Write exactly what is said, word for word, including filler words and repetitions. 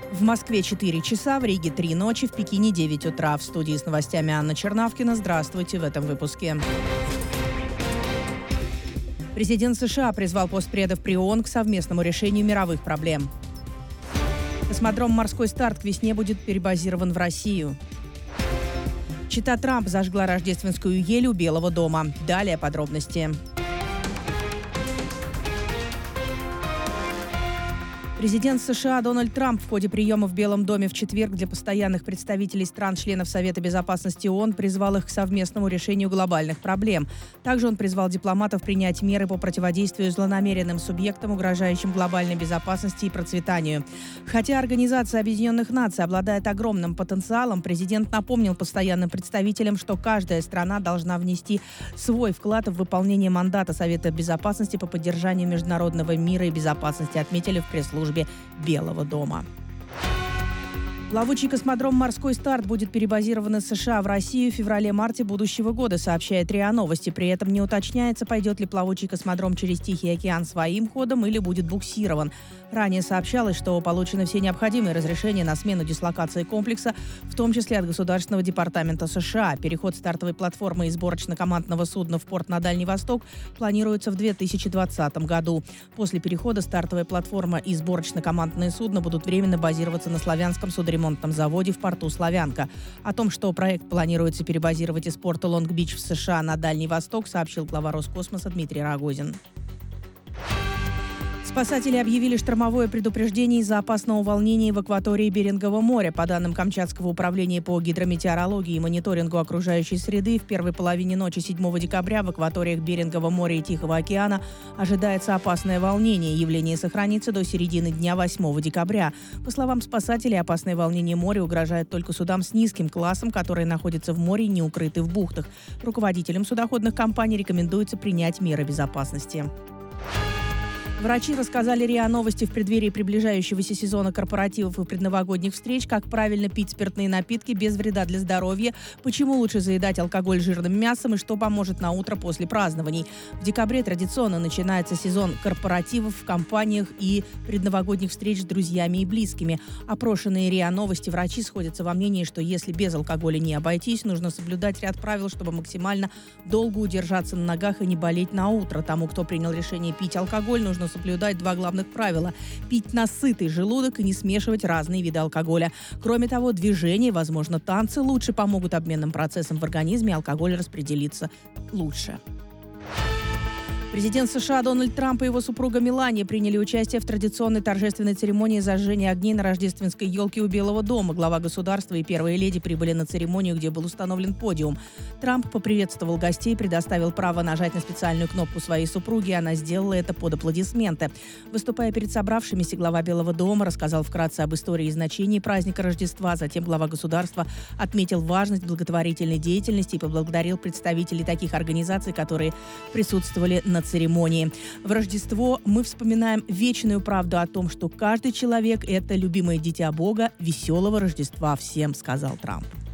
В Москве четыре часа, в Риге три ночи, в Пекине девять утра. В студии с новостями Анна Чернавкина. Здравствуйте в этом выпуске. Президент США призвал постпредов при ООН к совместному решению мировых проблем. Космодром «Морской старт» к весне будет перебазирован в Россию. Чета Трамп зажгла рождественскую ель у Белого дома. Далее подробности. Президент США Дональд Трамп в ходе приема в Белом доме в четверг для постоянных представителей стран-членов Совета безопасности ООН призвал их к совместному решению глобальных проблем. Также он призвал дипломатов принять меры по противодействию злонамеренным субъектам, угрожающим глобальной безопасности и процветанию. Хотя Организация Объединенных Наций обладает огромным потенциалом, президент напомнил постоянным представителям, что каждая страна должна внести свой вклад в выполнение мандата Совета безопасности по поддержанию международного мира и безопасности, отметили в пресс-службе Белого дома. Плавучий космодром «Морской старт» будет перебазирован из США в Россию в феврале-марте будущего года, сообщает РИА Новости. При этом не уточняется, пойдет ли плавучий космодром через Тихий океан своим ходом или будет буксирован. Ранее сообщалось, что получены все необходимые разрешения на смену дислокации комплекса, в том числе от Государственного департамента США. Переход стартовой платформы и сборочно-командного судна в порт на Дальний Восток планируется в две тысячи двадцатом году. После перехода стартовая платформа и сборочно-командное судно будут временно базироваться на Славянском судоремонтном заводе в порту Славянка. О том, что проект планируется перебазировать из порта Лонг-Бич в США на Дальний Восток, сообщил глава Роскосмоса Дмитрий Рогозин. Спасатели объявили штормовое предупреждение из-за опасного волнения в акватории Берингового моря. По данным Камчатского управления по гидрометеорологии и мониторингу окружающей среды, в первой половине ночи седьмого декабря в акваториях Берингового моря и Тихого океана ожидается опасное волнение. Явление сохранится до середины дня восьмого декабря. По словам спасателей, опасное волнение моря угрожает только судам с низким классом, которые находятся в море и не укрыты в бухтах. Руководителям судоходных компаний рекомендуется принять меры безопасности. Врачи рассказали РИА Новости в преддверии приближающегося сезона корпоративов и предновогодних встреч, как правильно пить спиртные напитки без вреда для здоровья, почему лучше заедать алкоголь жирным мясом и что поможет на утро после празднований. В декабре традиционно начинается сезон корпоративов в компаниях и предновогодних встреч с друзьями и близкими. Опрошенные РИА Новости врачи сходятся во мнении, что если без алкоголя не обойтись, нужно соблюдать ряд правил, чтобы максимально долго удержаться на ногах и не болеть на утро. Тому, кто принял решение пить алкоголь, нужно соблюдать два главных правила: пить на сытый желудок и не смешивать разные виды алкоголя. Кроме того, движение, возможно, танцы лучше помогут обменным процессам в организме, и алкоголь распределится лучше. Президент США Дональд Трамп и его супруга Мелания приняли участие в традиционной торжественной церемонии зажжения огней на рождественской елке у Белого дома. Глава государства и первая леди прибыли на церемонию, где был установлен подиум. Трамп поприветствовал гостей, предоставил право нажать на специальную кнопку своей супруги, и она сделала это под аплодисменты. Выступая перед собравшимися, глава Белого дома рассказал вкратце об истории и значении праздника Рождества. Затем глава государства отметил важность благотворительной деятельности и поблагодарил представителей таких организаций, которые присутствовали на церемонии. В Рождество мы вспоминаем вечную правду о том, что каждый человек – это любимое дитя Бога. Веселого Рождества всем, сказал Трамп.